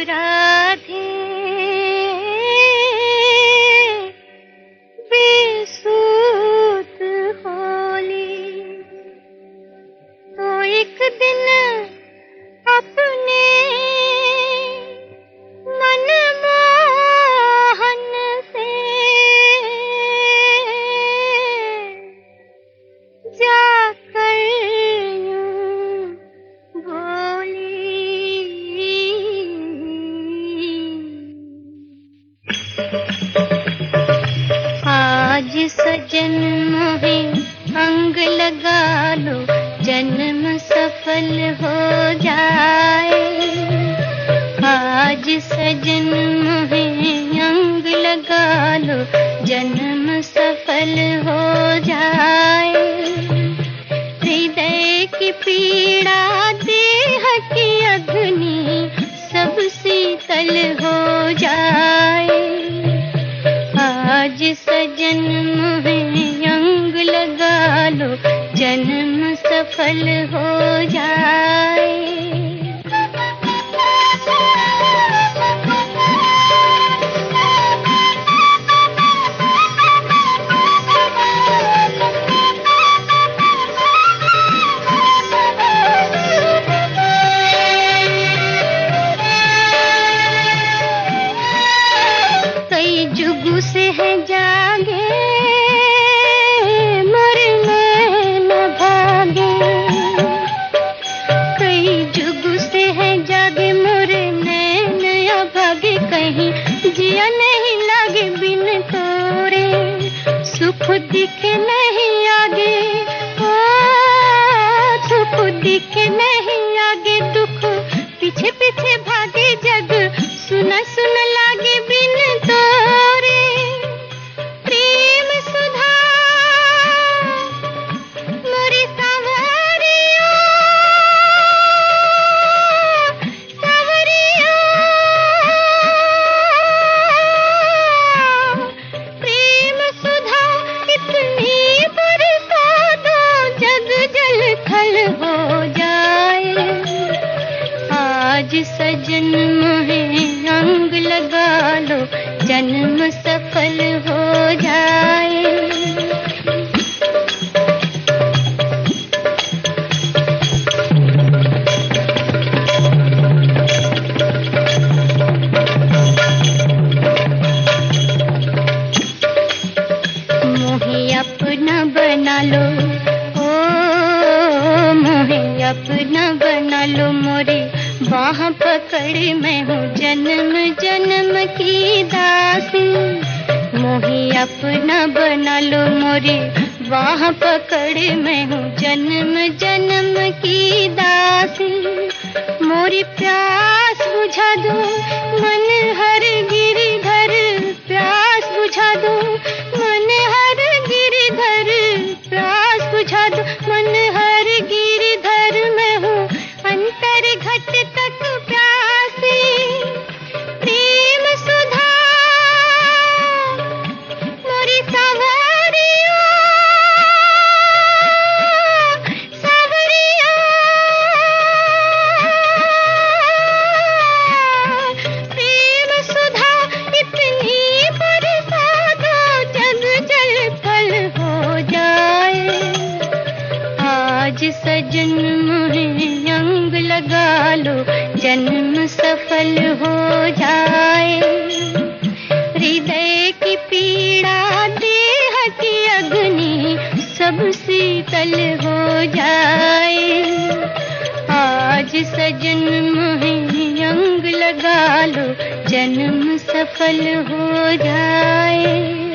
राधे बेसूत होली, तो एक दिन अपने मनमोहन से जाकर यूं बोली। आज सजन मोहे अंग लगा लो, जन्म सफल हो जाए। आज सजन मोहे अंग लगा लो, जन्म सफल हो जाए। हृदय की पीड़ा देह की अग्नि सब शीतल हो जाए। आज सजन मोहे अंग लगा लो, जन्म सफल हो जाए। कई जुग से है जागे, मरने न भागे। कई जुग से है जागे, मरने न भागे। कहीं जिया नहीं लागे बिन तोरे, सुख दिखे नहीं आगे। ओ सुख दिखे नहीं आगे, दुख पीछे पीछे भागे। जग सुना सुना लागे बिन तोरे। प्रेम सुधा मोरी सांवरिया, सांवरिया। प्रेम सुधा इतनी बरसा दो, जग जल थल हो जाए। आज सजन मोहे अंग लगा लो, जन्म सफल हो जाए। मोहे अपना बना लो, ओ मोहे अपना बना लो। मोरे बाह पकड़ मैं हूँ जन्म जन्म की दासी। मोहे अपना बना लो, मोरे बाह पकड़ मैं हूँ जन्म जन्म की दासी। मोरी प्यास बुझा दो मन हर गिरिधर, प्यास बुझा दो मन हर गिरिधर। प्यास बुझा दो मन हर गिरिधर, मैं हूँ अंतर घट तक प्यासी। प्रेम सुधा मोरी सांवरिया, सांवरिया। प्रेम सुधा इतनी बरसा दो, जग जल थल हो जाए। आज सजन मोहे अंग लगा लो, जन्म सफल हो जाए। हृदय की पीड़ा देह की अग्नि सब शीतल हो जाए। आज सजन मोहे अंग लगा लो, जन्म सफल हो जाए।